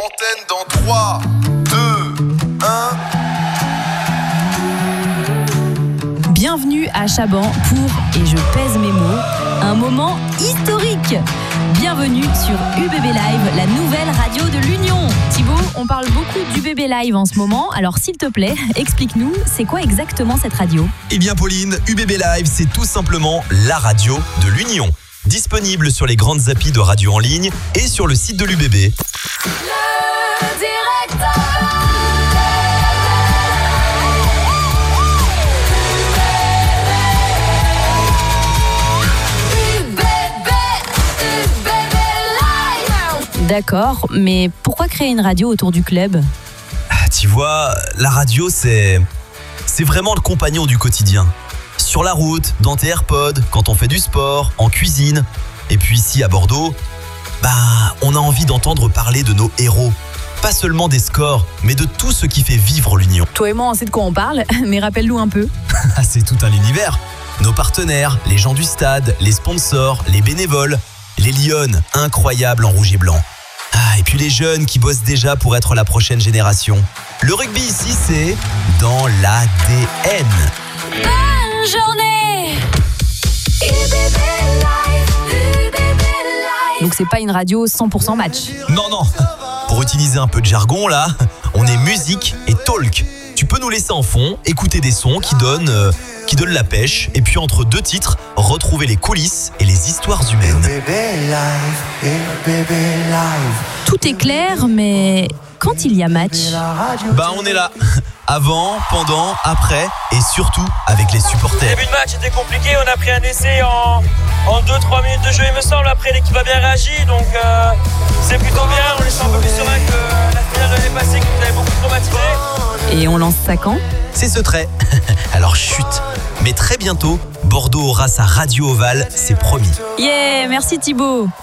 Antenne dans 3, 2, 1. Bienvenue à Chaban pour, et je pèse mes mots, un moment historique. Bienvenue sur UBB Live, la nouvelle radio de l'Union. Thibaut, on parle beaucoup d'UBB Live en ce moment, alors s'il te plaît, explique-nous, c'est quoi exactement cette radio ? Eh bien Pauline, UBB Live, c'est tout simplement la radio de l'Union. Disponible sur les grandes applis de radio en ligne et sur le site de l'UBB. Le directeur. D'accord, mais pourquoi créer une radio autour du club ? Tu vois, la radio, c'est vraiment le compagnon du quotidien. Sur la route, dans tes AirPods, quand on fait du sport, en cuisine. Et puis ici à Bordeaux, on a envie d'entendre parler de nos héros. Pas seulement des scores, mais de tout ce qui fait vivre l'Union. Toi et moi, on sait de quoi on parle, mais rappelle-nous un peu. C'est tout un univers. Nos partenaires, les gens du stade, les sponsors, les bénévoles, les Lyonnes, incroyables en rouge et blanc. Et puis les jeunes qui bossent déjà pour être la prochaine génération. Le rugby ici, c'est dans l'ADN. Bonne journée. UBB Live, UBB Live. Donc c'est pas une radio 100% match. Non. Pour utiliser un peu de jargon là, on est musique et talk. Tu peux nous laisser en fond, écouter des sons qui donnent la pêche, et puis entre deux titres, retrouver les coulisses et les histoires humaines. Tout est clair, mais quand il y a match, On est là, avant, pendant, après, et surtout avec les supporters. Le début de match était compliqué, on a pris un essai en 2-3 minutes de jeu il me semble, après l'équipe a bien réagi, donc c'est plutôt bien, on est un peu plus serein que la finale de l'année passée qui nous avait beaucoup traumatisé. et on lance ça quand ? C'est ce trait. Alors chut. Mais très bientôt, Bordeaux aura sa radio ovale, c'est promis. Yeah, merci Thibaut.